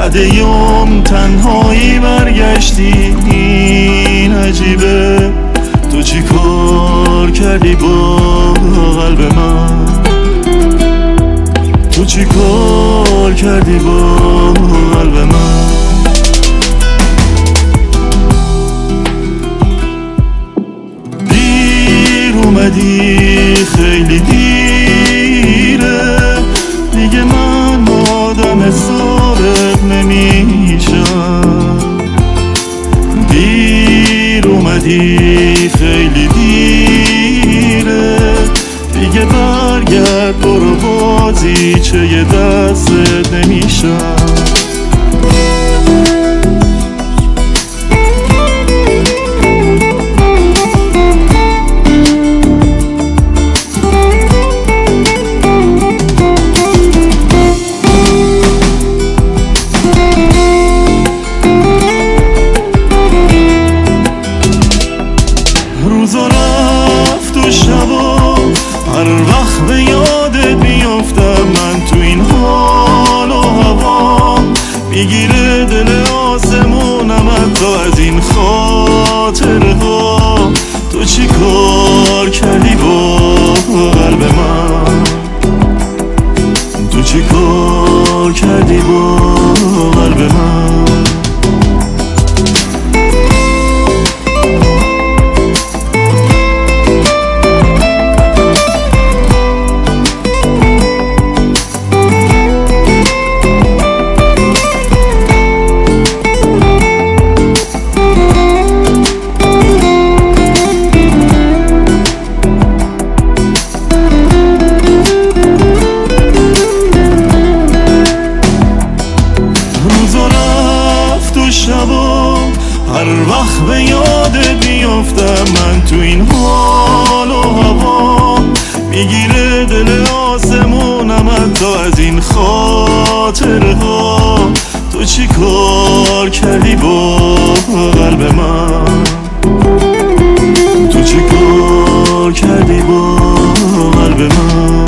بعد یوم تنهایی برگشتی، این عجیبه. تو چی کار کردی با قلب من؟ تو چی کار کردی با قلب من؟ دیر اومدی، خیلی دیره دیگه، من آدم حسابت نمیشم. دیر اومدی، خیلی دیره دیگه، برگرد برو بازی چه یه دستت نمیشم. روزا رفت و شبا هر وقت به یادت میافتم، من تو این حال و هوا میگیره دل آسمونم حتی از این خاطرها. تو چی کار کردی با قلب من؟ تو چی کار کردی با قلب من؟ شبا هر وقت به یادت میافتم، من تو این حال و هوا میگیره دل آسمونم حتی از این خاطرها. تو چی کار کردی با قلب من؟ تو چی کار کردی با قلب من؟